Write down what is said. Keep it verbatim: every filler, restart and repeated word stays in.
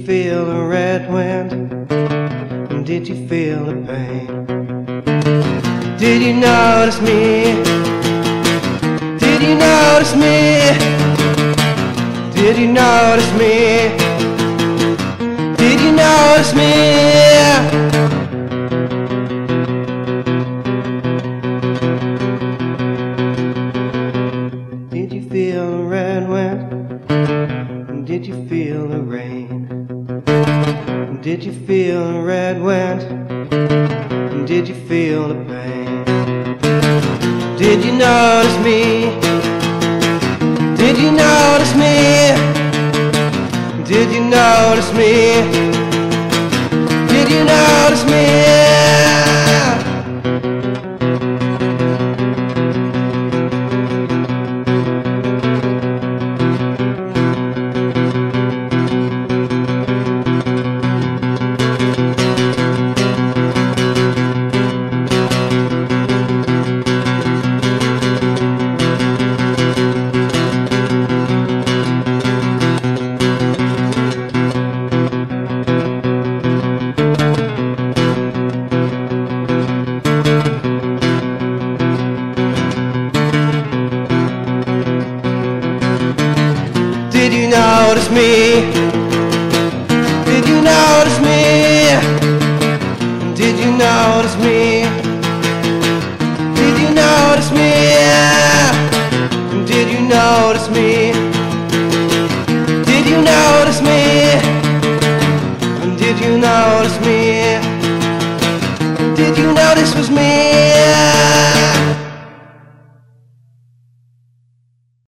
feel the red wind? And did you feel the pain? Did you notice me? Did you notice me? Did you notice me? Did you notice me? Did you feel the red wind? And did you feel the rain? And did you feel the red wind? And did you feel the pain? Did you notice me? Did you notice me? Did you notice me? Did you notice me? Did you notice me?